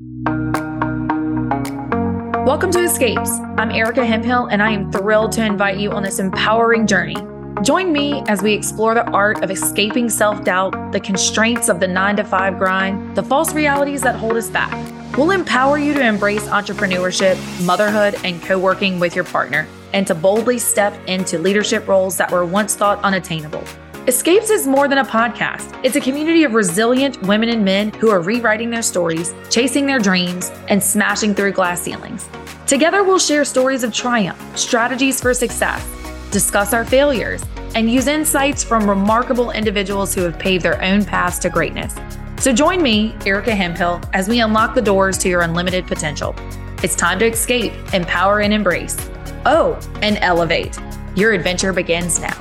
Welcome to Escapes. I'm Erica Hemphill, and I am thrilled to invite you on this empowering journey. Join me as we explore the art of escaping self-doubt, the constraints of the 9-to-5 grind, the false realities that hold us back. We'll empower you to embrace entrepreneurship, motherhood, and co-working with your partner, and to boldly step into leadership roles that were once thought unattainable. Escapes is more than a podcast. It's a community of resilient women and men who are rewriting their stories, chasing their dreams, and smashing through glass ceilings. Together, we'll share stories of triumph, strategies for success, discuss our failures, and use insights from remarkable individuals who have paved their own paths to greatness. So join me, Erica Hemphill, as we unlock the doors to your unlimited potential. It's time to escape, empower, and embrace. Oh, and elevate. Your adventure begins now.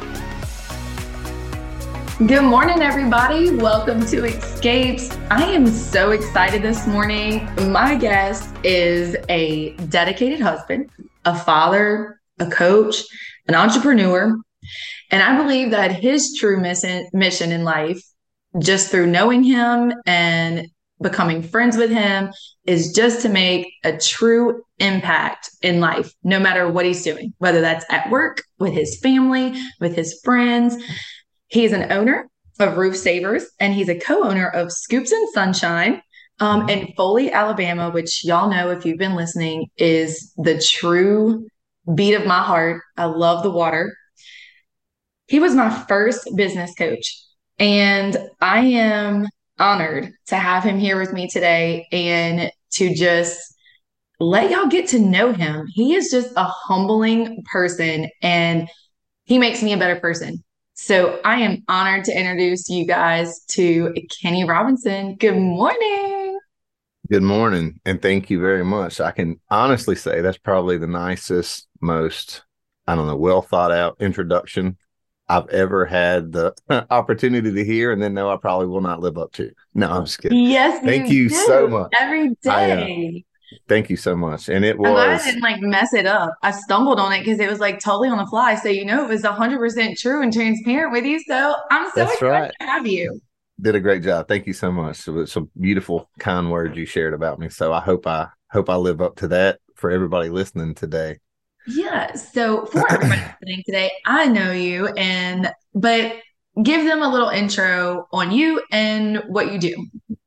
Good morning, everybody. Welcome to Escapes. I am so excited this morning. My guest is a dedicated husband, a father, a coach, an entrepreneur, and I believe that his true mission in life, just through knowing him and becoming friends with him, is just to make a true impact in life, no matter what he's doing, whether that's at work, with his family, with his friends. He's an owner of Roof Savers, and he's a co-owner of Scoops and Sunshine in Foley, Alabama, which y'all know if you've been listening is the true beat of my heart. I love the water. He was my first business coach, and I am honored to have him here with me today and to just let y'all get to know him. He is just a humbling person, and he makes me a better person. So I am honored to introduce you guys to Kenny Robinson. Good morning. Good morning, and thank you very much. I can honestly say that's probably the nicest, most, well thought out introduction I've ever had the opportunity to hear, and then no, I probably will not live up to. No, I'm just kidding. Yes, thank you so much. Every day. Thank you so much. And it was. I'm glad I didn't mess it up. I stumbled on it because it was totally on the fly. So, it was 100% true and transparent with you. So I'm so excited to have you. Did a great job. Thank you so much. It was some beautiful, kind words you shared about me. So I hope I live up to that for everybody listening today. Yeah. So for everybody listening today, I know you, but give them a little intro on you and what you do.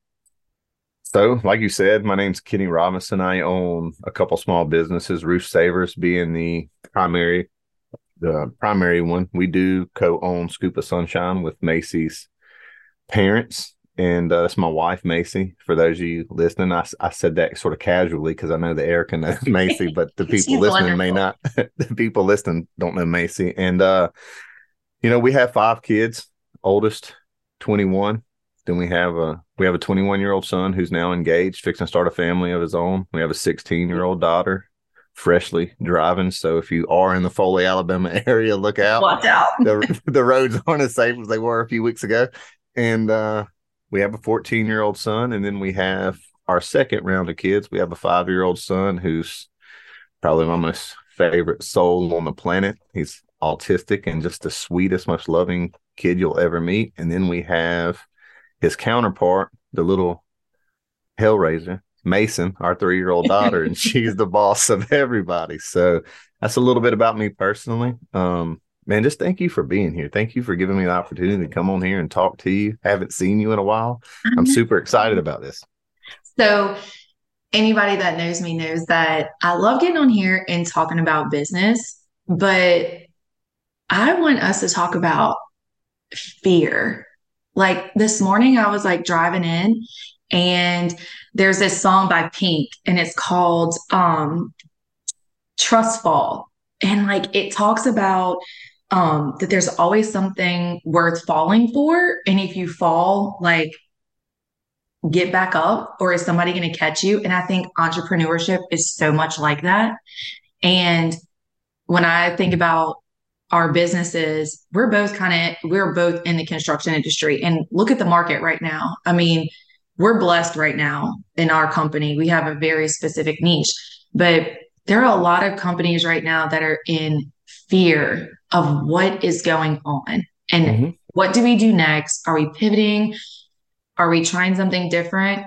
So, like you said, my name's Kenny Robinson. I own a couple small businesses, Roof Savers being the primary one. We do co-own Scoop of Sunshine with Macy's parents, and that's my wife, Macy. For those of you listening, I said that sort of casually because I know that Erica knows Macy, but the people listening may not. The people listening don't know Macy. And, we have 5 kids, oldest 21. Then we have a 21-year-old son who's now engaged, fixing to start a family of his own. We have a 16-year-old daughter, freshly driving. So if you are in the Foley, Alabama area, look out. Watch out. The roads aren't as safe as they were a few weeks ago. And we have a 14-year-old son. And then we have our second round of kids. We have a 5-year-old son who's probably my most favorite soul on the planet. He's autistic and just the sweetest, most loving kid you'll ever meet. And then we have his counterpart, the little hellraiser, Mason, our 3-year-old daughter, and she's the boss of everybody. So that's a little bit about me personally. Man, just thank you for being here. Thank you for giving me the opportunity to come on here and talk to you. Haven't seen you in a while. I'm super excited about this. So anybody that knows me knows that I love getting on here and talking about business, but I want us to talk about fear. This morning I was driving in, and there's this song by Pink, and it's called Trust Fall. And it talks about that there's always something worth falling for. And if you fall, get back up, or is somebody going to catch you? And I think entrepreneurship is so much like that. And when I think about our businesses, we're both in the construction industry, and look at the market right now. I mean, we're blessed right now in our company. We have a very specific niche, but there are a lot of companies right now that are in fear of what is going on and what do we do next? Are we pivoting? Are we trying something different?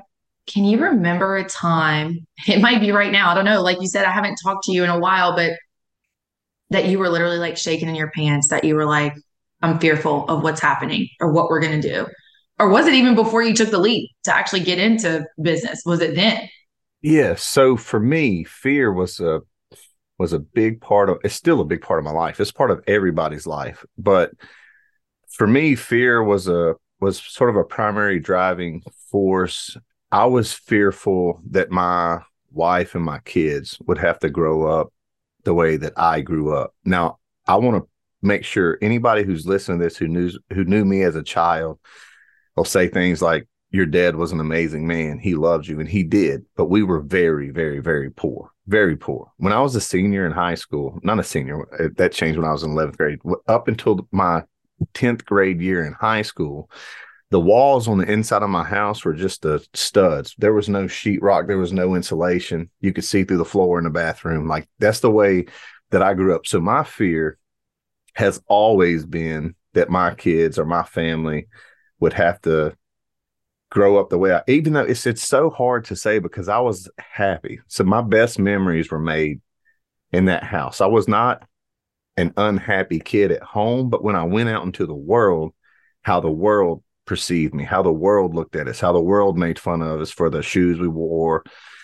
can you remember a time, it might be right now, I don't know, like you said, I haven't talked to you in a while, but that you were literally like shaking in your pants, that you were like, I'm fearful of what's happening or what we're going to do? Or was it even before you took the leap to actually get into business? Was it then? Yeah. So for me, fear was a big part of, it's still a big part of my life. It's part of everybody's life. But for me, fear was sort of a primary driving force. I was fearful that my wife and my kids would have to grow up the way that I grew up. Now, I want to make sure anybody who's listening to this who knew me as a child will say things like, your dad was an amazing man. He loved you, and he did. But we were very, very, very poor, very poor. When I was a senior in high school, not a senior, that changed when I was in 11th grade. Up until my 10th grade year in high school, the walls on the inside of my house were just the studs. There was no sheetrock. There was no insulation. You could see through the floor in the bathroom. Like, that's the way that I grew up. So my fear has always been that my kids or my family would have to grow up the way even though it's so hard to say because I was happy. So my best memories were made in that house. I was not an unhappy kid at home, but when I went out into the world, how the world perceived me, how the world looked at us, how the world made fun of us for the shoes we wore,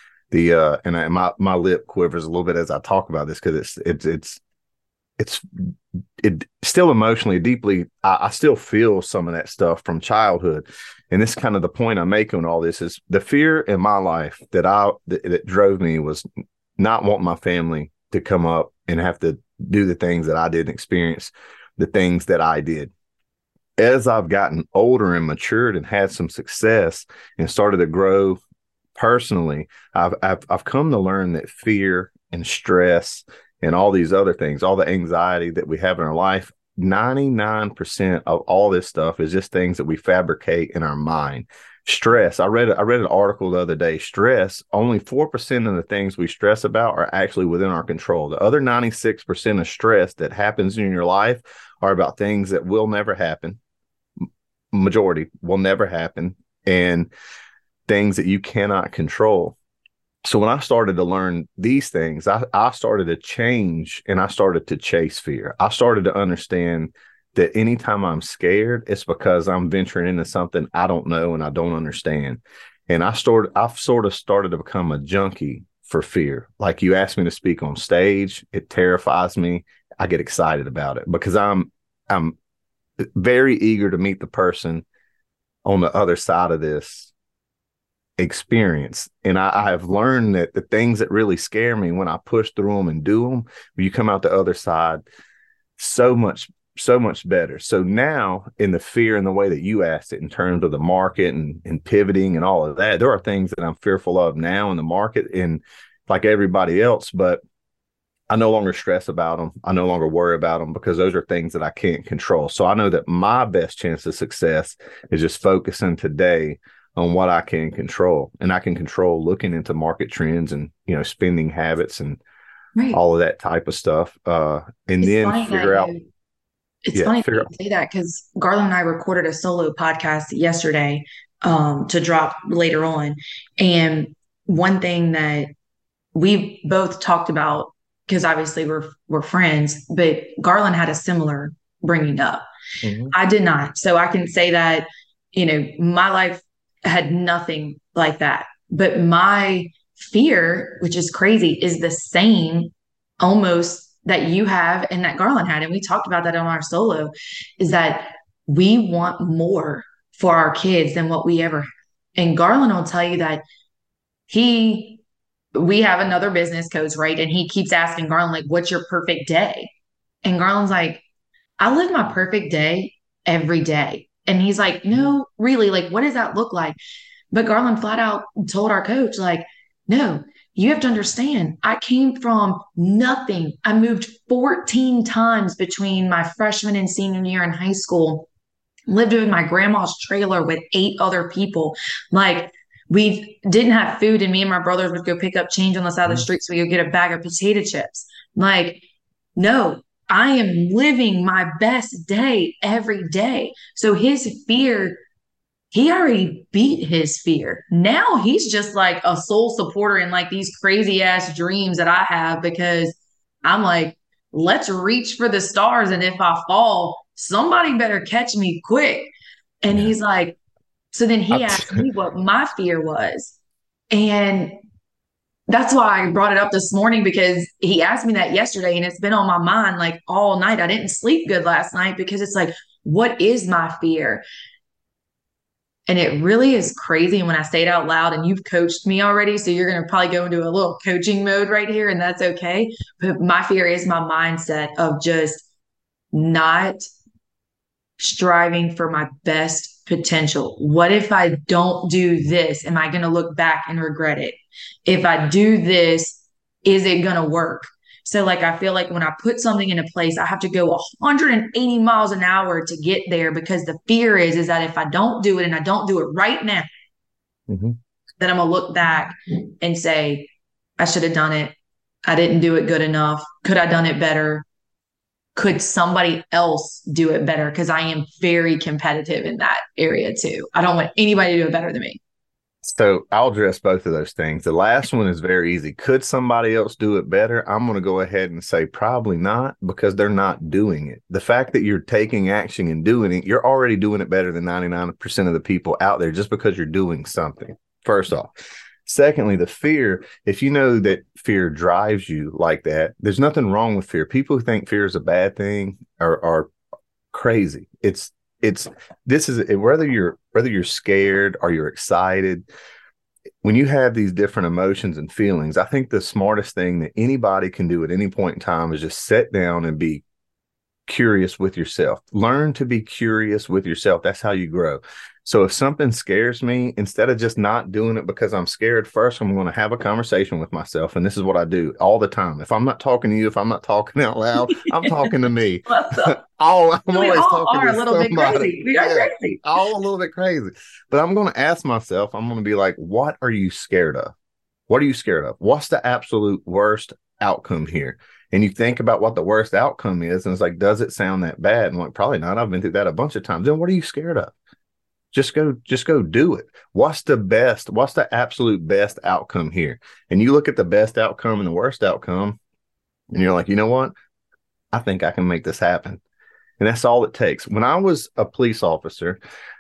my lip quivers a little bit as I talk about this because it still emotionally deeply, I still feel some of that stuff from childhood. And this is kind of the point I'm making on all this is the fear in my life that drove me was not wanting my family to come up and have to do the things that I didn't experience, the things that I did. As I've gotten older and matured and had some success and started to grow personally, I've come to learn that fear and stress and all these other things, all the anxiety that we have in our life, 99% of all this stuff is just things that we fabricate in our mind. Stress. I read an article the other day. Stress, only 4% of the things we stress about are actually within our control. The other 96% of stress that happens in your life are about things that will never happen. Majority will never happen, and things that you cannot control. So when I started to learn these things, I started to change and I started to chase fear. I started to understand that anytime I'm scared, it's because I'm venturing into something I don't know and I don't understand. And I've sort of started to become a junkie for fear. Like, you asked me to speak on stage, it terrifies me. I get excited about it because I'm very eager to meet the person on the other side of this experience. And I have learned that the things that really scare me, when I push through them and do them, when you come out the other side so much better. So now, in the fear and the way that you asked it in terms of the market and pivoting and all of that, there are things that I'm fearful of now in the market, and like everybody else, but I no longer stress about them. I no longer worry about them because those are things that I can't control. So I know that my best chance of success is just focusing today on what I can control. And I can control looking into market trends and, spending habits and Right. all of that type of stuff. And It's then funny figure out. it's Yeah, funny that figure you out. say that because Garland and I recorded a solo podcast yesterday to drop later on. And one thing that we both talked about, because obviously we're friends, but Garland had a similar bringing up. Mhm. I did not. So I can say that, my life had nothing like that. But my fear, which is crazy, is the same almost that you have and that Garland had. And we talked about that on our solo, is that we want more for our kids than what we ever. And Garland will tell you that he we have another business coach, right? And he keeps asking Garland, like, what's your perfect day? And Garland's like, I live my perfect day every day. And he's like, no, really, like, what does that look like? But Garland flat out told our coach, like, no, you have to understand, I came from nothing. I moved 14 times between my freshman and senior year in high school, lived in my grandma's trailer with 8 other people. Like, we didn't have food, and me and my brothers would go pick up change on the side of the street so we could get a bag of potato chips. Like, no, I am living my best day every day. So his fear he already beat his fear. Now he's just like a sole supporter in like these crazy ass dreams that I have because I'm like, let's reach for the stars. And if I fall, somebody better catch me quick. And Yeah. he's like, so then he asked me what my fear was. And that's why I brought it up this morning because he asked me that yesterday and it's been on my mind like all night. I didn't sleep good last night because it's like, what is my fear? And it really is crazy. And when I say it out loud, and you've coached me already, so you're going to probably go into a little coaching mode right here, and that's okay. But my fear is my mindset of just not striving for my best potential. What if I don't do this? Am I going to look back and regret it? If I do this, is it going to work? So, like, I feel like when I put something into place, I have to go 180 miles an hour to get there because the fear is that if I don't do it and I don't do it right now, Mm-hmm. then I'm going to look back and say, I should have done it. I didn't do it good enough. Could I done it better? Could somebody else do it better? Because I am very competitive in that area too. I don't want anybody to do it better than me. So I'll address both of those things. The last one is very easy. Could somebody else do it better? I'm going to go ahead and say probably not because they're not doing it. The fact that you're taking action and doing it, you're already doing it better than 99% of the people out there just because you're doing something, first off. Secondly, the fear, if you know that fear drives you like that, there's nothing wrong with fear. People who think fear is a bad thing are crazy. This is whether you're scared or you're excited, when you have these different emotions and feelings, I think the smartest thing that anybody can do at any point in time is just sit down and be curious with yourself. Learn to be curious with yourself. That's how you grow. So if something scares me, instead of just not doing it because I'm scared, first I'm going to have a conversation with myself. And this is what I do all the time. If I'm not talking to you, if I'm not talking out loud, I'm talking to me. I'm always talking are to a little somebody. bit crazy. We are crazy. All a little bit crazy. But I'm going to ask myself, I'm going to be like, what are you scared of? What are you scared of? What's the absolute worst outcome here? And you think about what the worst outcome is, and it's like, does it sound that bad? And I'm like, probably not. I've been through that a bunch of times. Then what are you scared of? Just go do it. What's the absolute best outcome here? And you look at the best outcome and the worst outcome, and you're like, you know what? I think I can make this happen. And that's all it takes. When I was a police officer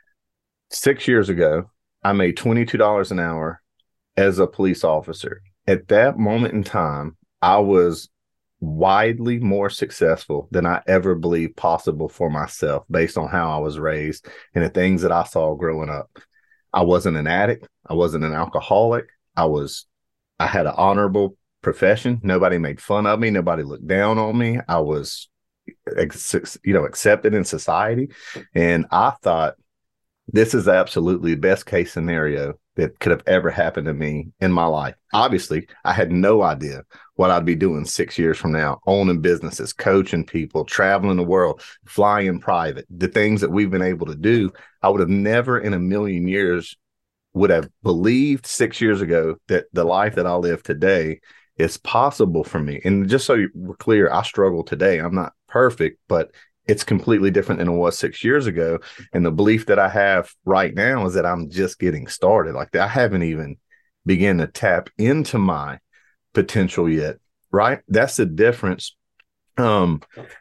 6 years ago, I made $22 an hour as a police officer. At that moment in time, I was widely more successful than I ever believed possible for myself based on how I was raised and the things that I saw growing up. I wasn't an addict. I wasn't an alcoholic. I had an honorable profession. Nobody made fun of me. Nobody looked down on me. I was, accepted in society. And I thought, this is absolutely the best case scenario that could have ever happened to me in my life. Obviously, I had no idea what I'd be doing 6 years from now, owning businesses, coaching people, traveling the world, flying private, the things that we've been able to do. I would have never in a million years would have believed 6 years ago that the life that I live today is possible for me. And just so we're clear, I struggle today. I'm not perfect, but it's completely different than it was 6 years ago. And the belief that I have right now is that I'm just getting started. Like I haven't even begun to tap into my potential yet. Right. That's the difference. When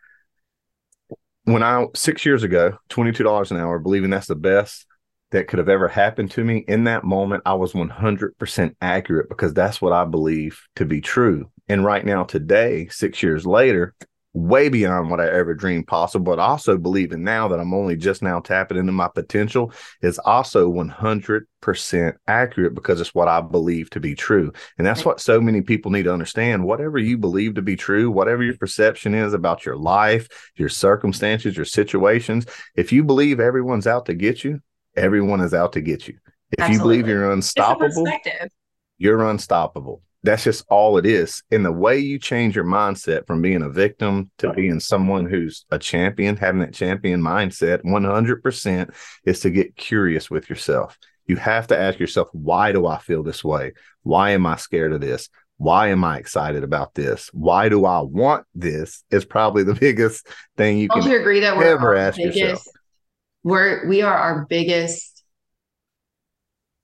6 years ago, $22 an hour, believing that's the best that could have ever happened to me, in that moment, I was 100% accurate because that's what I believe to be true. And right now, today, 6 years later, way beyond what I ever dreamed possible, but also believing now that I'm only just now tapping into my potential is also 100% accurate because it's what I believe to be true. And that's what so many people need to understand. Whatever you believe to be true, whatever your perception is about your life, your circumstances, your situations, if you believe everyone's out to get you, everyone is out to get you. If Absolutely. You believe you're unstoppable, you're unstoppable. That's just all it is. And the way you change your mindset from being a victim to being someone who's a champion, having that champion mindset, 100% is to get curious with yourself. You have to ask yourself, why do I feel this way? Why am I scared of this? Why am I excited about this? Why do I want this? Is probably the biggest thing you can agree that ever ask yourself. We are our biggest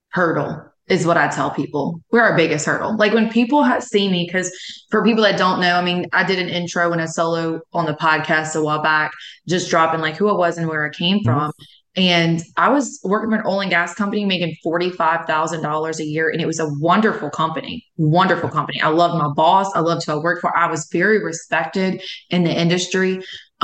hurdle is what I tell people. We're our biggest hurdle. Like when people see me, because for people that don't know, I mean, I did an intro and a solo on the podcast a while back, just dropping like who I was and where I came Mhm. from. And I was working for an oil and gas company making $45,000 a year. And it was a wonderful company, wonderful company. I loved my boss. I loved who I worked for. I was very respected in the industry.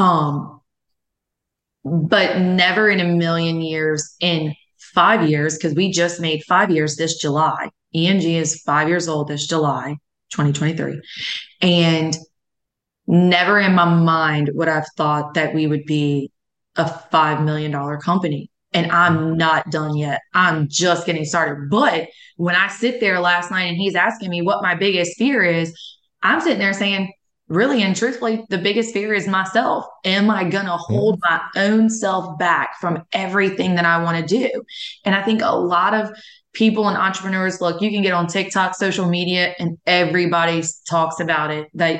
But never in a million years in 5 years, because we just made 5 years this July. ENG is 5 years old this July, 2023. And never in my mind would I've thought that we would be a $5 million company. And I'm not done yet. I'm just getting started. But when I sit there last night and he's asking me what my biggest fear is, I'm sitting there saying, really and truthfully, the biggest fear is myself. Am I going to hold my own self back from everything that I want to do? And I think a lot of people and entrepreneurs, look, you can get on TikTok, social media, and everybody talks about it that,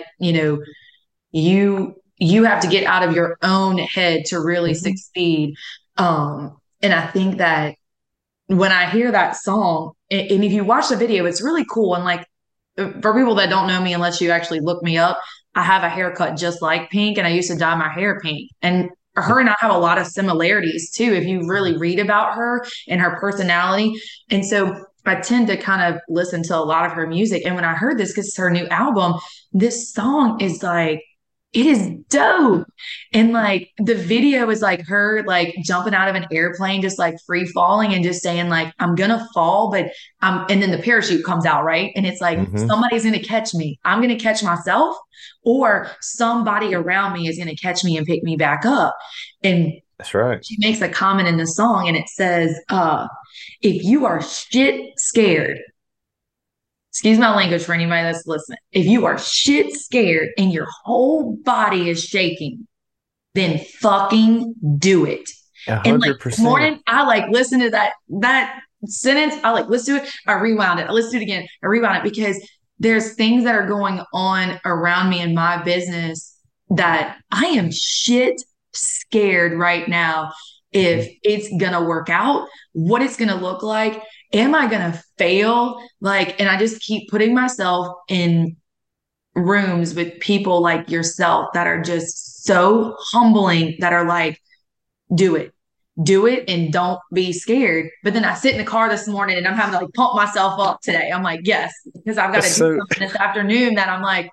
you have to get out of your own head to really succeed. And I think that when I hear that song, and if you watch the video, it's really cool. And like for people that don't know me, unless you actually look me up, I have a haircut just like Pink, and I used to dye my hair pink. And her and I have a lot of similarities too, if you really read about her and her personality. And so I tend to kind of listen to a lot of her music. And when I heard this, because it's her new album, this song is like, it is dope. And like the video is like her like jumping out of an airplane, just like free falling and just saying like, I'm gonna fall, but and then the parachute comes out, right? And it's like somebody's gonna catch me. I'm gonna catch myself, or somebody around me is gonna catch me and pick me back up. And That's right. she makes a comment in the song and it says, if you are shit scared, excuse my language for anybody that's listening. If you are shit scared and your whole body is shaking, then fucking do it. 100%. And like this morning, I like listened to that sentence. I like listen to it. I rewound it. I listened to it again. I rewound it because there's things that are going on around me in my business that I am shit scared right now if it's gonna work out, what it's gonna look like. Am I gonna fail? Like, and I just keep putting myself in rooms with people like yourself that are just so humbling, that are like, do it and don't be scared. But then I sit in the car this morning and I'm having to like pump myself up today. I'm like, yes, because I've got to do something this afternoon that I'm like,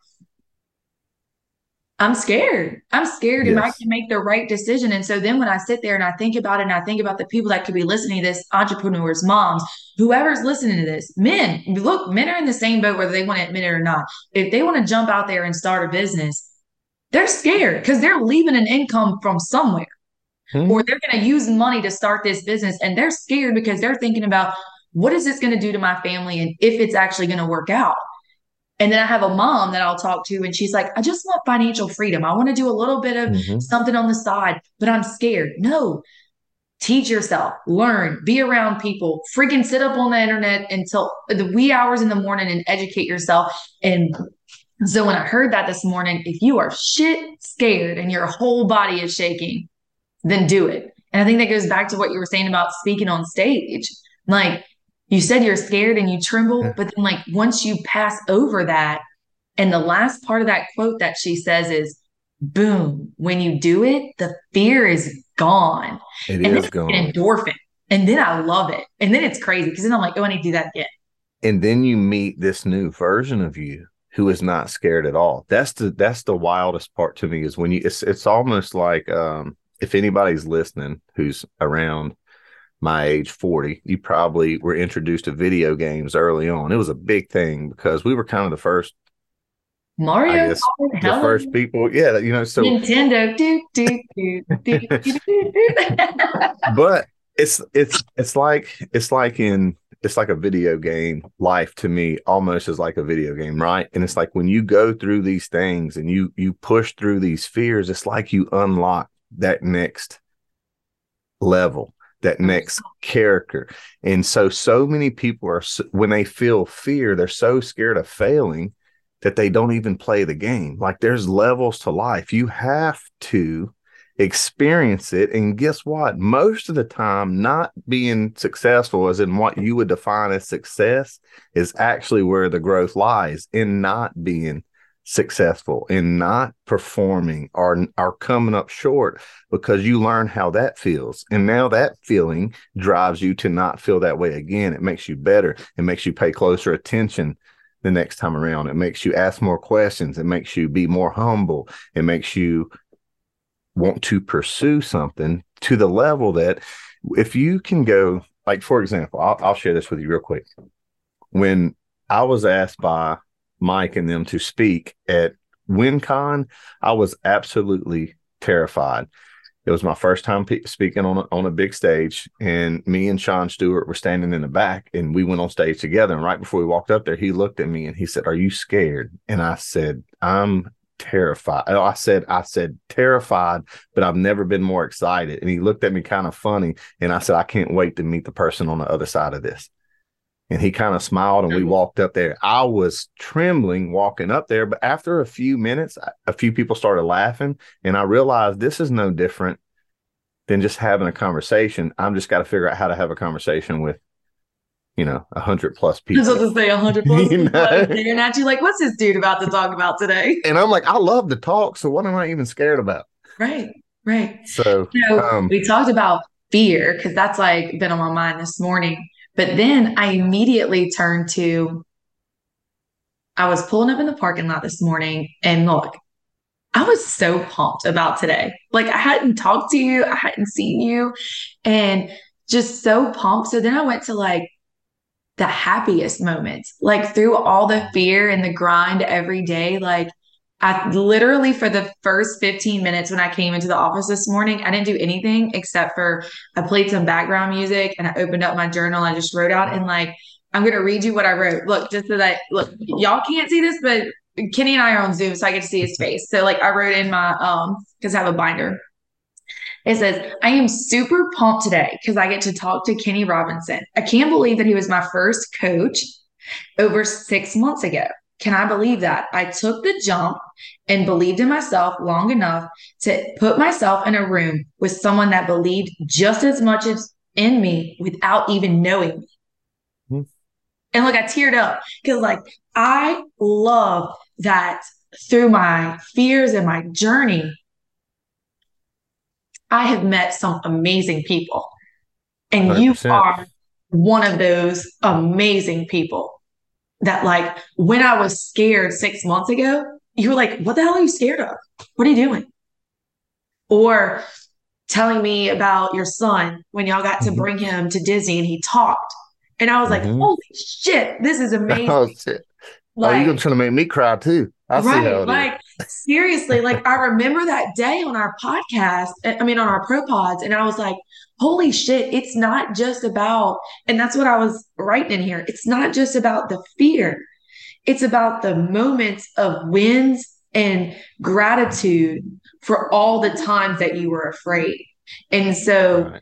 I'm scared. I'm scared if I can make the right decision. And so then when I sit there and I think about it, and I think about the people that could be listening to this, entrepreneurs, moms, whoever's listening to this, men, look, men are in the same boat whether they want to admit it or not. If they want to jump out there and start a business, they're scared because they're leaving an income from somewhere. Or they're going to use money to start this business. And they're scared because they're thinking about, what is this going to do to my family? And if it's actually going to work out. And then I have a mom that I'll talk to, and she's like, I just want financial freedom. I want to do a little bit of something on the side, but I'm scared. No, teach yourself, learn, be around people, freaking sit up on the internet until the wee hours in the morning and educate yourself. And so when I heard that this morning, if you are shit scared and your whole body is shaking, then do it. And I think that goes back to what you were saying about speaking on stage. Like you said, you're scared and you tremble, but then like once you pass over that, and the last part of that quote that she says is, boom, when you do it, the fear is gone. It is gone. An endorphin. And then I love it. And then it's crazy because then I'm like, oh, I need to do that again. And then you meet this new version of you who is not scared at all. That's the wildest part to me, is when it's almost like, if anybody's listening who's around my age, 40, you probably were introduced to video games early on. It was a big thing because we were kind of the first Mario, the first people. Yeah, so Nintendo. But it's like a video game. Life to me almost is like a video game, right? And it's like when you go through these things and you push through these fears, it's like you unlock that next level, that next character. And so many people are, when they feel fear, they're so scared of failing that they don't even play the game. Like there's levels to life. You have to experience it. And guess what? Most of the time, not being successful, as in what you would define as success, is actually where the growth lies, in not being successful, in not performing, or coming up short, because you learn how that feels. And now that feeling drives you to not feel that way again. It makes you better. It makes you pay closer attention the next time around. It makes you ask more questions. It makes you be more humble. It makes you want to pursue something to the level that if you can go, like, for example, I'll share this with you real quick. When I was asked by Mike and them to speak at WinCon, I was absolutely terrified. It was my first time speaking on a big stage, and me and Sean Stewart were standing in the back, and we went on stage together. And right before we walked up there, he looked at me and he said, "Are you scared?" And I said, "I'm terrified." I said terrified, but I've never been more excited. And he looked at me kind of funny, and I said, "I can't wait to meet the person on the other side of this." And he kind of smiled, and we walked up there. I was trembling walking up there, but after a few minutes, a few people started laughing, and I realized this is no different than just having a conversation. I'm just got to figure out how to have a conversation with, 100+ people. I was about to say 100+ people staring at you like, what's this dude about to talk about today? And I'm like, I love to talk, so what am I even scared about? Right. So, we talked about fear because that's like been on my mind this morning. But then I immediately turned to, I was pulling up in the parking lot this morning, and look, I was so pumped about today. Like, I hadn't talked to you, I hadn't seen you, and just so pumped. So then I went to like the happiest moments, like through all the fear and the grind every day. Like, I literally, for the first 15 minutes when I came into the office this morning, I didn't do anything except for I played some background music and I opened up my journal. I just wrote out, and like, I'm going to read you what I wrote. Look, just so that, look, y'all can't see this, but Kenny and I are on Zoom, so I get to see his face. So like, I wrote in my, cause I have a binder. It says, "I am super pumped today because I get to talk to Kenny Robinson. I can't believe that he was my first coach over 6 months ago. Can I believe that? I took the jump and believed in myself long enough to put myself in a room with someone that believed just as much as in me without even knowing me." Mm-hmm. And look, I teared up because like, I love that through my fears and my journey, I have met some amazing people. And 100%. You are one of those amazing people that, like, when I was scared 6 months ago, you were like, "What the hell are you scared of? What are you doing?" Or telling me about your son when y'all got to bring him to Disney and he talked. And I was like, holy shit, this is amazing. Oh, shit. Like, you're going to try to make me cry too. I see how it like, seriously, like, I remember that day on our podcast, on our Pro Pods, and I was like, holy shit, it's not just about, and that's what I was writing in here. It's not just about the fear. It's about the moments of wins and gratitude for all the times that you were afraid. And so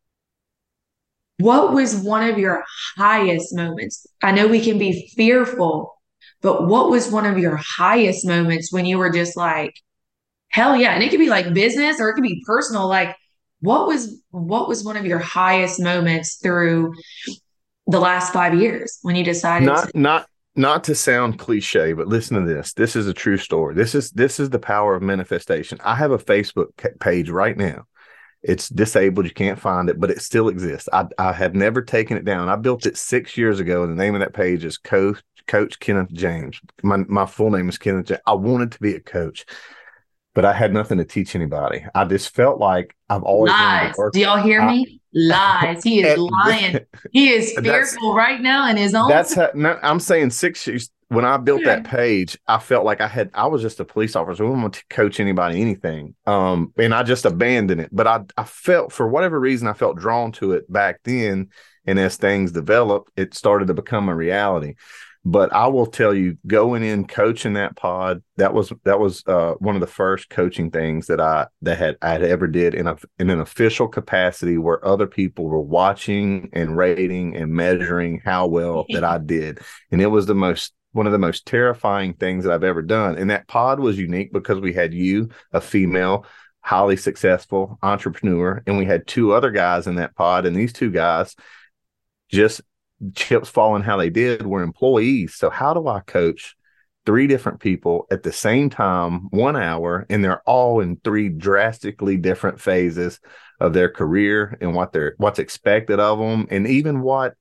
what was one of your highest moments? I know we can be fearful, but what was one of your highest moments when you were just like, hell yeah? And it could be like business or it could be personal. Like, what was one of your highest moments through the last 5 years when you decided not to sound cliche, but listen to this. This is a true story. This is the power of manifestation. I have a Facebook page right now. It's disabled. You can't find it, but it still exists. I have never taken it down. I built it 6 years ago, and the name of that page is Coach Kenneth James. My full name is Kenneth James. I wanted to be a coach, but I had nothing to teach anybody. I just felt like I've always lies. Do y'all hear me? Lies. He is lying. He is fearful right now in his own. I'm saying 6 years. When I built that page, I felt like I was just a police officer. I didn't want to coach anybody anything. And I just abandoned it. But I felt, for whatever reason, I felt drawn to it back then. And as things developed, it started to become a reality. But I will tell you, going in coaching that pod, that was one of the first coaching things that I had ever did in an official capacity, where other people were watching and rating and measuring how well that I did. And it was one of the most terrifying things that I've ever done. And that pod was unique because we had you, a female, highly successful entrepreneur. And we had two other guys in that pod. And these two guys, just chips falling how they did, were employees. So how do I coach three different people at the same time, 1 hour, and they're all in three drastically different phases of their career and what's expected of them, and even what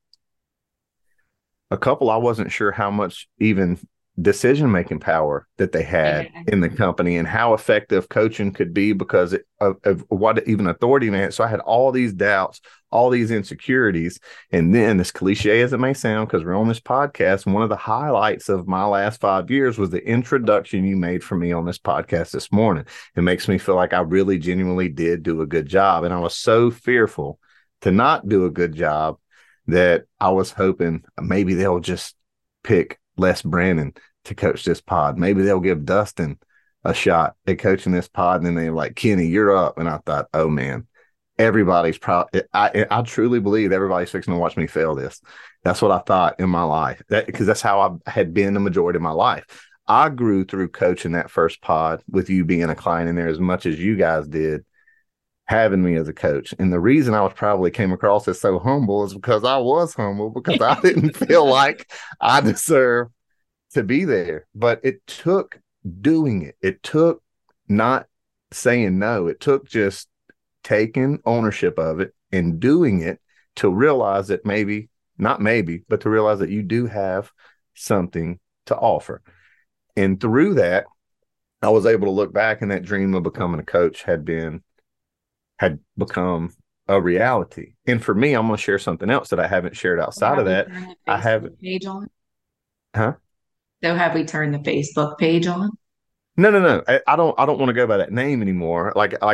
a couple, I wasn't sure how much even decision-making power that they had in the company and how effective coaching could be because of what even authority they had. So I had all these doubts, all these insecurities. And then, as cliche as it may sound, because we're on this podcast, one of the highlights of my last 5 years was the introduction you made for me on this podcast this morning. It makes me feel like I really genuinely did do a good job. And I was so fearful to not do a good job that I was hoping maybe they'll just pick Les Brandon to coach this pod. Maybe they'll give Dustin a shot at coaching this pod. And then they're like, Kenny, you're up. And I thought, oh man, everybody's probably, I truly believe everybody's fixing to watch me fail this. That's what I thought in my life, because that's how I had been the majority of my life. I grew through coaching that first pod with you being a client in there as much as you guys did having me as a coach. And the reason I was probably came across as so humble is because I was humble, because I didn't feel like I deserved to be there. But it took doing it. It took not saying no. It took just taking ownership of it and doing it to realize that but to realize that you do have something to offer. And through that, I was able to look back, and that dream of becoming a coach had become a reality. And for me, I'm going to share something else that I haven't shared outside of that. I haven't. Page on? Huh? So have we turned the Facebook page on? No. I don't want to go by that name anymore.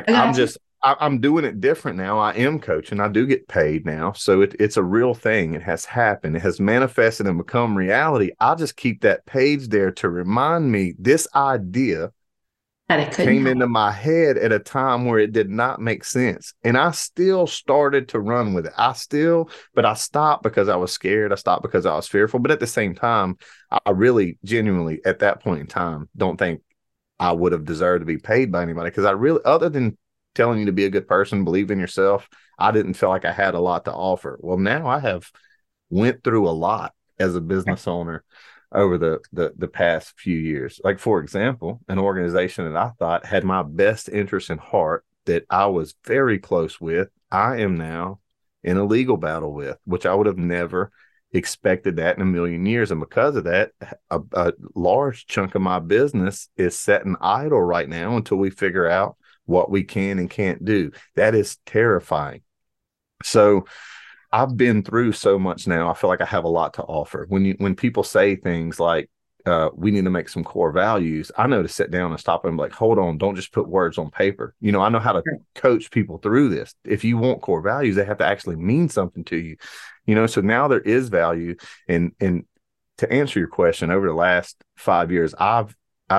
I'm doing it different now. I am coaching. I do get paid now. So it's a real thing. It has happened. It has manifested and become reality. I'll just keep that page there to remind me this idea that it came into my head at a time where it did not make sense. And I still started to run with it. But I stopped because I was scared. I stopped because I was fearful. But at the same time, I really genuinely at that point in time don't think I would have deserved to be paid by anybody, because I really, other than telling you to be a good person, believe in yourself, I didn't feel like I had a lot to offer. Well, now I have went through a lot as a business owner over the past few years. Like, for example, an organization that I thought had my best interest in heart, that I was very close with, I am now in a legal battle with, which I would have never expected that in a million years. And because of that, a large chunk of my business is sitting idle right now until we figure out what we can and can't do. That is terrifying. So I've been through so much now. I feel like I have a lot to offer. When people say things like, we need to make some core values, I know to sit down and stop and be like, hold on, don't just put words on paper. I know how to coach people through this. If you want core values, they have to actually mean something to you. So now there is value. And to answer your question, over the last 5 years, I've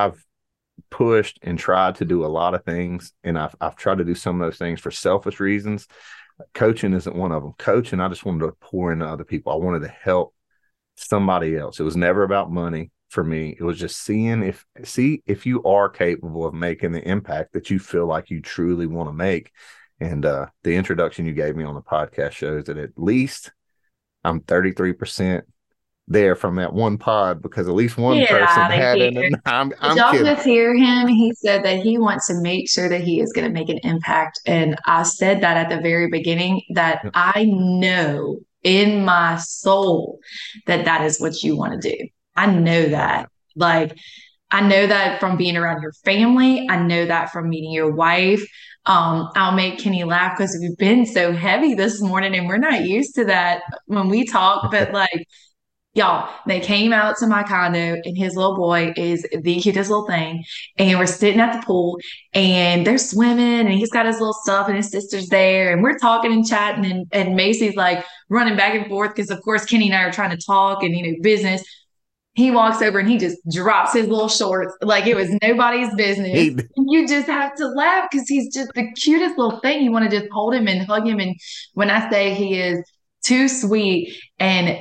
pushed and tried to do a lot of things. And I've tried to do some of those things for selfish reasons. Coaching isn't one of them. Coaching, I just wanted to pour into other people. I wanted to help somebody else. It was never about money for me. It was just see if you are capable of making the impact that you feel like you truly want to make. And the introduction you gave me on the podcast shows that at least I'm 33% there from that one pod, because at least one person had it. And I'm Did y'all just hear him? He said that he wants to make sure that he is going to make an impact. And I said that at the very beginning, that I know in my soul that is what you want to do. I know that. Like, I know that from being around your family. I know that from meeting your wife. I'll make Kenny laugh because we've been so heavy this morning and we're not used to that when we talk, but like, y'all, they came out to my condo and his little boy is the cutest little thing. And we're sitting at the pool and they're swimming and he's got his little stuff and his sister's there. And we're talking and chatting and Macy's like running back and forth because, of course, Kenny and I are trying to talk and, business. He walks over and he just drops his little shorts like it was nobody's business. And you just have to laugh because he's just the cutest little thing. You want to just hold him and hug him. And when I say he is too sweet, and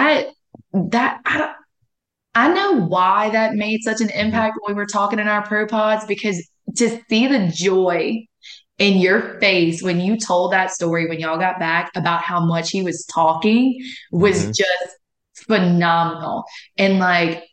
I know why that made such an impact when we were talking in our pro pods, because to see the joy in your face when you told that story when y'all got back about how much he was talking was Mm-hmm. just phenomenal. And like,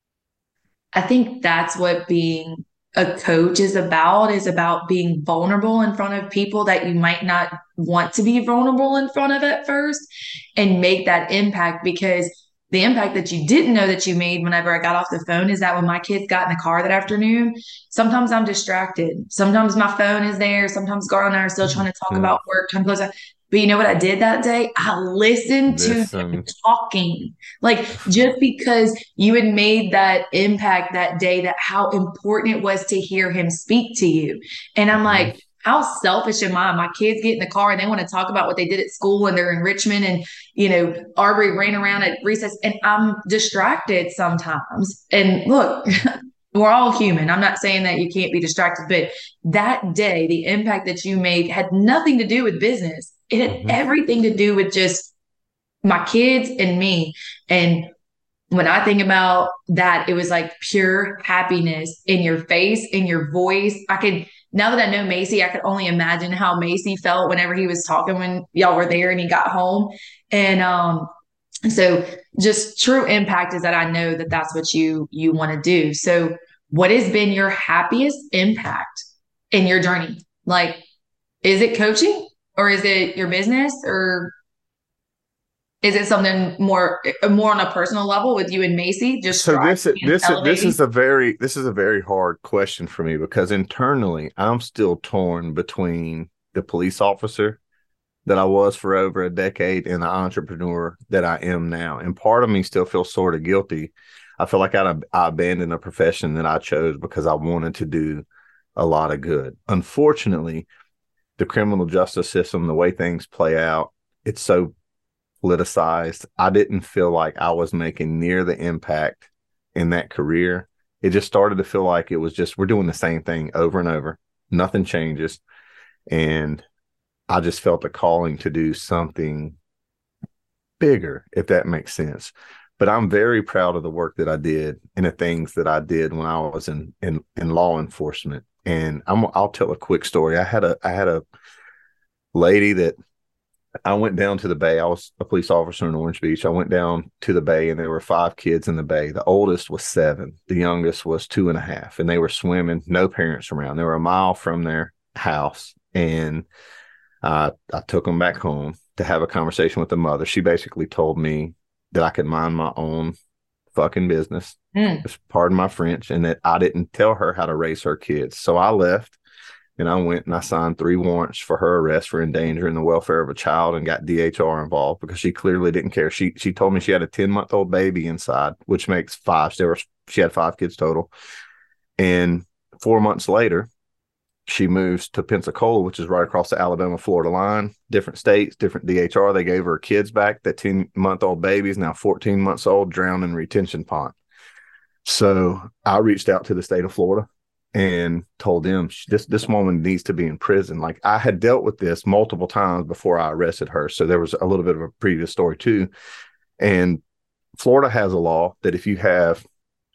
I think that's what being a coach is about being vulnerable in front of people that you might not want to be vulnerable in front of at first and make that impact, because the impact that you didn't know that you made whenever I got off the phone is that when my kids got in the car that afternoon, sometimes I'm distracted. Sometimes my phone is there. Sometimes Gar and I are still trying to talk Mm-hmm. about work, trying to close out. But you know what I did that day? I listened to them Listen. talking. Like, just because you had made that impact that day, that how important it was to hear him speak to you. And I'm Mm-hmm. like, how selfish am I? My kids get in the car and they want to talk about what they did at school and they're in Richmond and, Arbery ran around at recess, and I'm distracted sometimes. And look, we're all human. I'm not saying that you can't be distracted, but that day, the impact that you made had nothing to do with business. It had Mm-hmm. everything to do with just my kids and me. And when I think about that, it was like pure happiness in your face, in your voice. Now that I know Macy, I could only imagine how Macy felt whenever he was talking when y'all were there and he got home. And so just true impact is that I know that that's what you want to do. So what has been your happiest impact in your journey? Like, is it coaching or is it your business, or is it something more on a personal level with you and Macy, just So driving and this elevating? is a very hard question for me because internally I'm still torn between the police officer that I was for over a decade and the entrepreneur that I am now. And part of me still feels sort of guilty. I feel like I abandoned a profession that I chose because I wanted to do a lot of good. Unfortunately, the criminal justice system, the way things play out, it's so politicized. I didn't feel like I was making near the impact in that career. It just started to feel like it was just, we're doing the same thing over and over. Nothing changes. And I just felt a calling to do something bigger, if that makes sense. But I'm very proud of the work that I did and the things that I did when I was in law enforcement. And I'll tell a quick story. I had a lady that I went down to the bay. I was a police officer in Orange Beach. I went down to the bay and there were 5 kids in the bay. The oldest was 7. The youngest was 2.5. And they were swimming, no parents around. They were a mile from their house. And I took them back home to have a conversation with the mother. She basically told me that I could mind my own fucking business, Mm. just pardon my French, and that I didn't tell her how to raise her kids. So I left and I went and I signed 3 warrants for her arrest for endangering the welfare of a child and got DHR involved because she clearly didn't care. She told me she had a 10-month-old baby inside, which makes 5. She had 5 kids total. And 4 months later, she moves to Pensacola, which is right across the Alabama-Florida line. Different states, different DHR. They gave her kids back. That 10-month-old baby is now 14 months old, drowned in retention pond. So I reached out to the state of Florida and told them this woman needs to be in prison. Like, I had dealt with this multiple times before I arrested her. So there was a little bit of a previous story too. And Florida has a law that if you have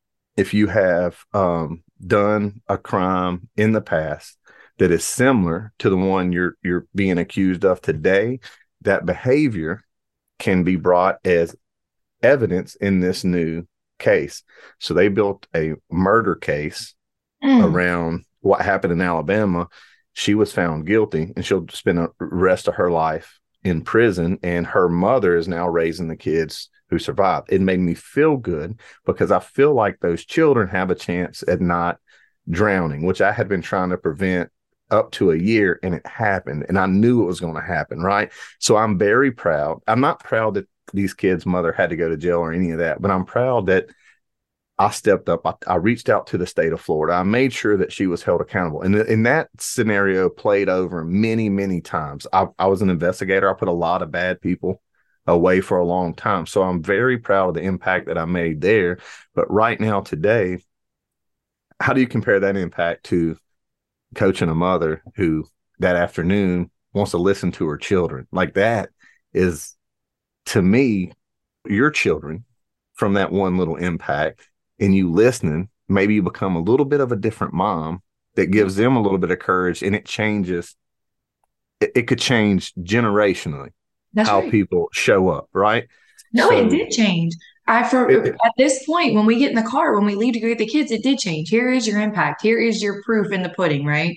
done a crime in the past that is similar to the one you're being accused of today, that behavior can be brought as evidence in this new case. So they built a murder case Mm. around what happened in Alabama. She was found guilty and she'll spend the rest of her life in prison. And her mother is now raising the kids who survived. It made me feel good because I feel like those children have a chance at not drowning, which I had been trying to prevent up to a year, and it happened. And I knew it was going to happen, right? So I'm very proud. I'm not proud that these kids' mother had to go to jail or any of that, but I'm proud that I stepped up. I reached out to the state of Florida. I made sure that she was held accountable. And that scenario played over many, many times. I was an investigator. I put a lot of bad people away for a long time. So I'm very proud of the impact that I made there. But right now, today, how do you compare that impact to coaching a mother who that afternoon wants to listen to her children? Like, that is, to me, your children from that one little impact, and you listening, maybe you become a little bit of a different mom that gives them a little bit of courage, and it changes. It could change generationally how people show up, right? No, it did change. At this point, when we get in the car, when we leave to go get the kids, it did change. Here is your impact. Here is your proof in the pudding, right?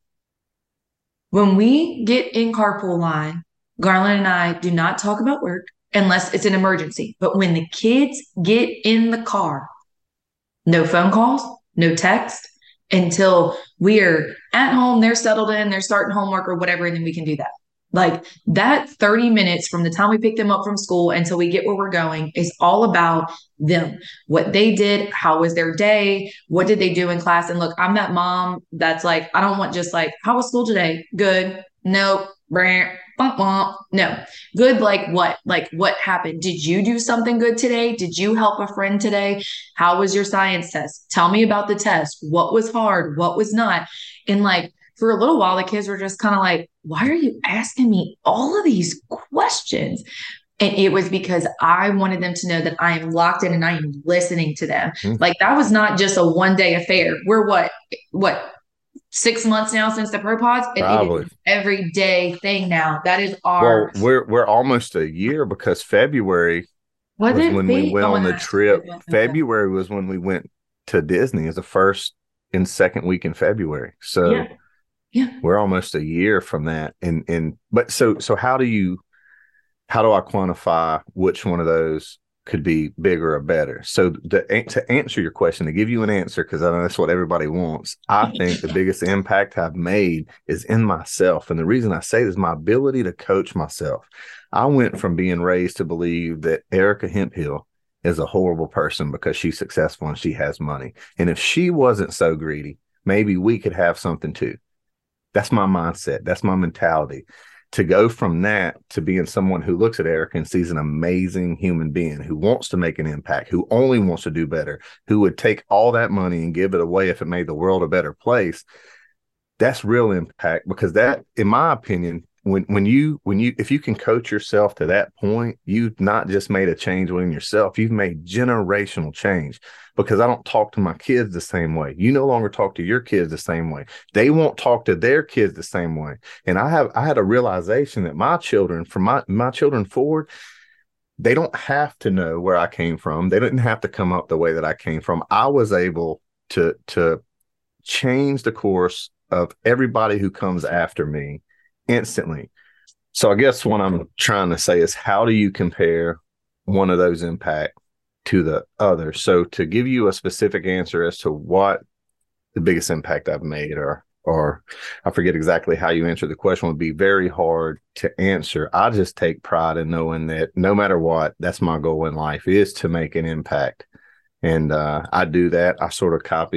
When we get in carpool line, Garland and I do not talk about work unless it's an emergency. But when the kids get in the car, no phone calls, no text until we're at home, they're settled in, they're starting homework or whatever, and then we can do that. Like that 30 minutes from the time we pick them up from school until we get where we're going is all about them, what they did, how was their day, what did they do in class. And look, I'm that mom that's like, I don't want just like, how was school today? Good. Nope. No. Good. Like what? Like what happened? Did you do something good today? Did you help a friend today? How was your science test? Tell me about the test. What was hard? What was not? And like, for a little while, the kids were just kind of like, why are you asking me all of these questions? And it was because I wanted them to know that I am locked in and I am listening to them. Mm-hmm. Like that was not just a one-day affair. We're what 6 months now since the ProPods? It is an everyday thing now. That is our. Well, we're almost a year because February was when we went on the trip. February was when we went to Disney as the first and second week in February. So yeah, we're almost a year from that. But so how do I quantify which one of those could be bigger or better? So to answer your question, to give you an answer, because I know that's what everybody wants, I think the biggest impact I've made is in myself. And the reason I say this is my ability to coach myself. I went from being raised to believe that Erica Hemphill is a horrible person because she's successful and she has money. And if she wasn't so greedy, maybe we could have something too. That's my mindset. That's my mentality. To go from that to being someone who looks at Erica and sees an amazing human being who wants to make an impact, who only wants to do better, who would take all that money and give it away if it made the world a better place. That's real impact, because that, in my opinion, when you if you can coach yourself to that point, you've not just made a change within yourself, you've made generational change. Because I don't talk to my kids the same way. You no longer talk to your kids the same way. They won't talk to their kids the same way. And I had a realization that my children, from my children forward, they don't have to know where I came from. They didn't have to come up the way that I came from. I was able to change the course of everybody who comes after me instantly. So I guess what I'm trying to say is, how do you compare one of those impact to the other? So to give you a specific answer as to what the biggest impact I've made, or I forget exactly how you answered the question, would be very hard to answer. I just take pride in knowing that no matter what, that's my goal in life, is to make an impact. And I do that. I sort of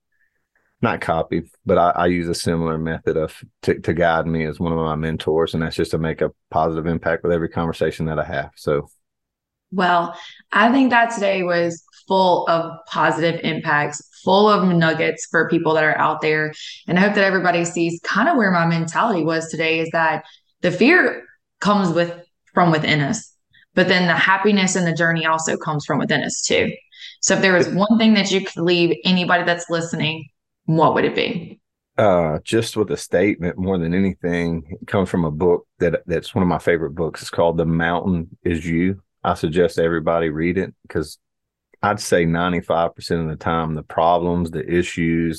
not copied, but I use a similar method to guide me as one of my mentors. And that's just to make a positive impact with every conversation that I have. So. Well, I think that today was full of positive impacts, full of nuggets for people that are out there. And I hope that everybody sees kind of where my mentality was today, is that the fear comes from within us, but then the happiness and the journey also comes from within us too. So if there was one thing that you could leave anybody that's listening, what would it be? Just with a statement more than anything. It comes from a book that's one of my favorite books. It's called The Mountain Is You. I suggest everybody read it, because I'd say 95% of the time, the problems, the issues,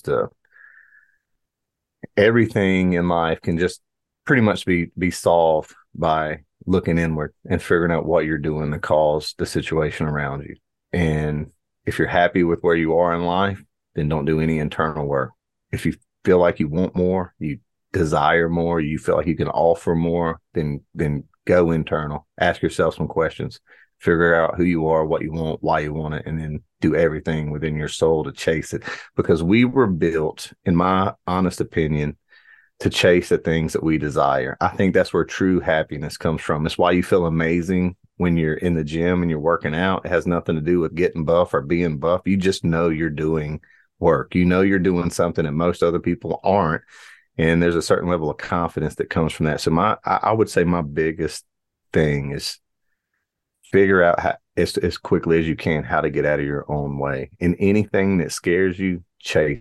everything in life can just pretty much be solved by looking inward and figuring out what you're doing to cause the situation around you. And if you're happy with where you are in life, then don't do any internal work. If you feel like you want more, you desire more, you feel like you can offer more, then go internal. Ask yourself some questions. Figure out who you are, what you want, why you want it, and then do everything within your soul to chase it. Because we were built, in my honest opinion, to chase the things that we desire. I think that's where true happiness comes from. It's why you feel amazing when you're in the gym and you're working out. It has nothing to do with getting buff or being buff. You just know you're doing work. You know you're doing something that most other people aren't. And there's a certain level of confidence that comes from that. So I would say my biggest thing is figure out how, as quickly as you can, how to get out of your own way. And anything that scares you, chase it.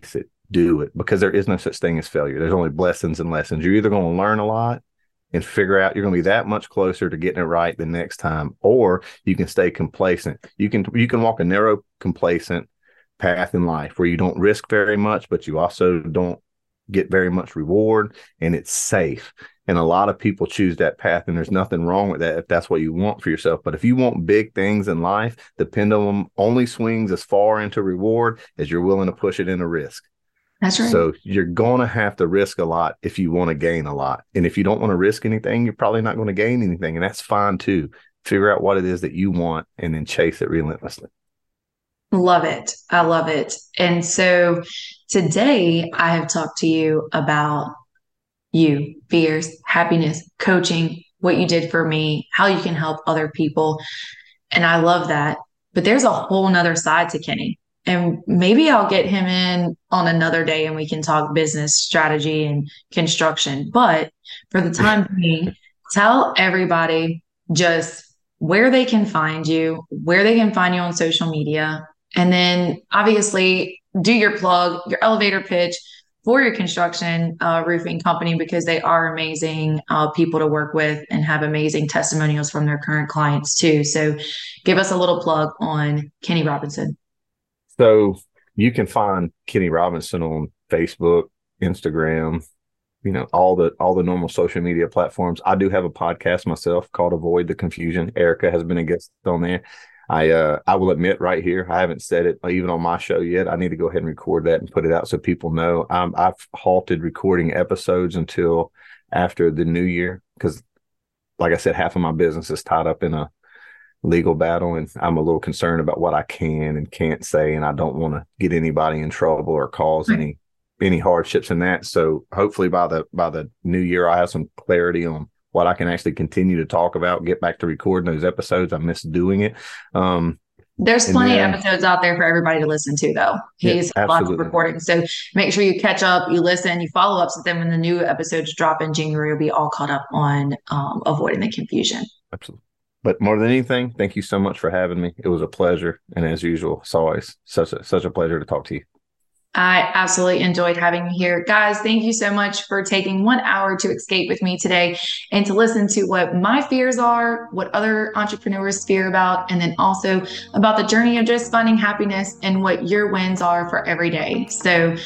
do it, because there is no such thing as failure. There's only blessings and lessons. You're either going to learn a lot and figure out you're going to be that much closer to getting it right the next time, or you can stay complacent. You can walk a narrow, complacent path in life where you don't risk very much, but you also don't get very much reward, and it's safe. And a lot of people choose that path, and there's nothing wrong with that if that's what you want for yourself. But if you want big things in life, the pendulum only swings as far into reward as you're willing to push it into risk. That's right. So you're going to have to risk a lot if you want to gain a lot. And if you don't want to risk anything, you're probably not going to gain anything. And that's fine too. Figure out what it is that you want and then chase it relentlessly. Love it. I love it. And so today I have talked to you about you, fears, happiness, coaching, what you did for me, how you can help other people. And I love that. But there's a whole nother side to Kenny. And maybe I'll get him in on another day and we can talk business strategy and construction. But for the time being, tell everybody just where they can find you, where they can find you on social media. And then obviously do your plug, your elevator pitch for your construction roofing company, because they are amazing people to work with and have amazing testimonials from their current clients too. So give us a little plug on Kenny Robinson. So you can find Kenny Robinson on Facebook, Instagram, all the normal social media platforms. I do have a podcast myself called Avoid the Confusion. Erica has been a guest on there. I will admit right here, I haven't said it even on my show yet. I need to go ahead and record that and put it out so people know. I've halted recording episodes until after the new year, because like I said, half of my business is tied up in a legal battle, and I'm a little concerned about what I can and can't say, and I don't want to get anybody in trouble or cause any hardships in that. So hopefully by the new year, I have some clarity on what I can actually continue to talk about, get back to recording those episodes. I miss doing it. There's plenty of episodes out there for everybody to listen to, though. He's lots of recordings. So make sure you catch up, you listen, you follow up with them when the new episodes drop in January. You'll be all caught up on avoiding the confusion. Absolutely. But more than anything, thank you so much for having me. It was a pleasure. And as usual, it's always such a pleasure to talk to you. I absolutely enjoyed having you here. Guys, thank you so much for taking 1 hour to escape with me today and to listen to what my fears are, what other entrepreneurs fear about, and then also about the journey of just finding happiness and what your wins are for every day. So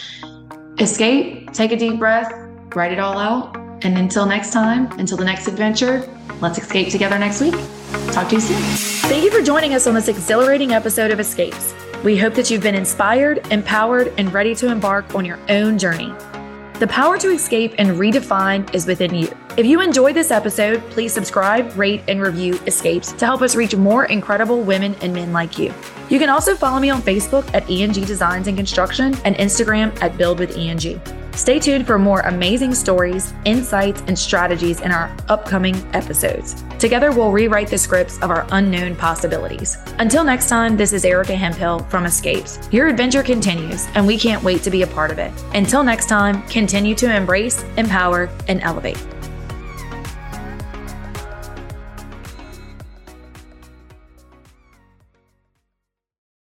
escape, take a deep breath, write it all out. And until next time, until the next adventure, let's escape together next week. Talk to you soon. Thank you for joining us on this exhilarating episode of Escapes. We hope that you've been inspired, empowered, and ready to embark on your own journey. The power to escape and redefine is within you. If you enjoyed this episode, please subscribe, rate, and review Escapes to help us reach more incredible women and men like you. You can also follow me on Facebook at ENG Designs and Construction and Instagram at Build with ENG. Stay tuned for more amazing stories, insights, and strategies in our upcoming episodes. Together, we'll rewrite the scripts of our unknown possibilities. Until next time, this is Erica Hemphill from Escapes. Your adventure continues, and we can't wait to be a part of it. Until next time, continue to embrace, empower, and elevate.